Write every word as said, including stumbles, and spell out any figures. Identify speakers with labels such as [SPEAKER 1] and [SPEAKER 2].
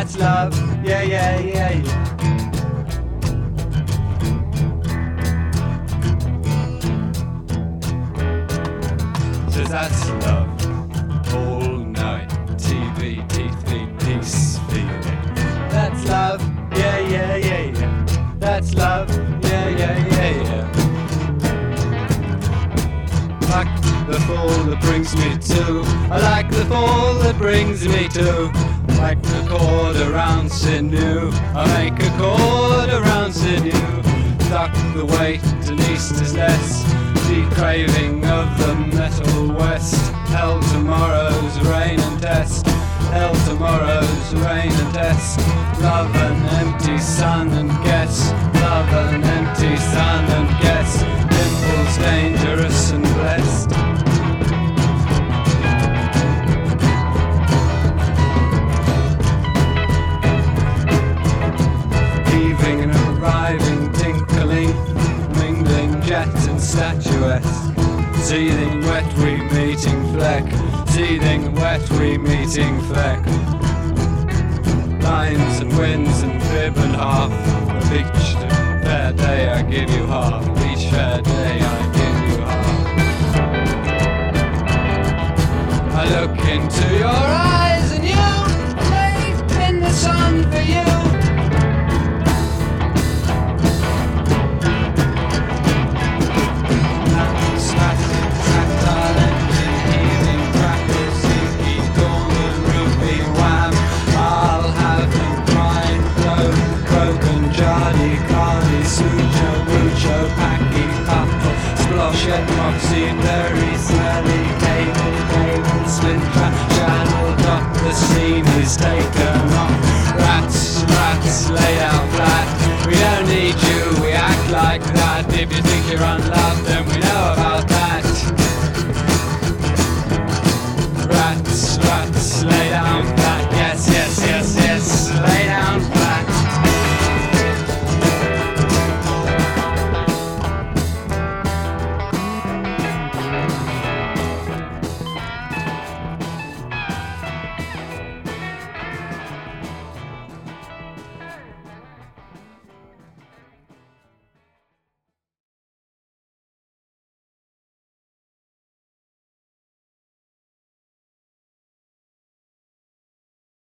[SPEAKER 1] That's love, yeah, yeah, yeah, yeah. Says that's love, all night, T V, teeth feed, peace feeling. That's love, yeah, yeah, yeah, yeah. That's love, yeah, yeah, yeah, yeah. I like the fall that brings me to. I like the fall that brings me to. Like the cord around sinew. I make a cord around sinew. Duck the weight and east is less. Deep craving of the metal west. Hell tomorrow's rain and test. Hell tomorrow's rain and test. Love an empty sun and guess. Love an empty sun and guess. Dimples dangerous and blessed. Heaving and arriving, tinkling, mingling jet and statuesque. Seething wet we meeting fleck. Seething wet we meeting fleck. Lines and winds and fib and half. Of each fair day I give you half. Each fair day I give you half. I look into your eyes and you bathed in the sun for you. Shed moxie, very smelly, cable, cable, split trap, channel, dock, the scene is taken off. Rats, rats, laid out flat. We don't need you, we act like that. If you think you're unlucky.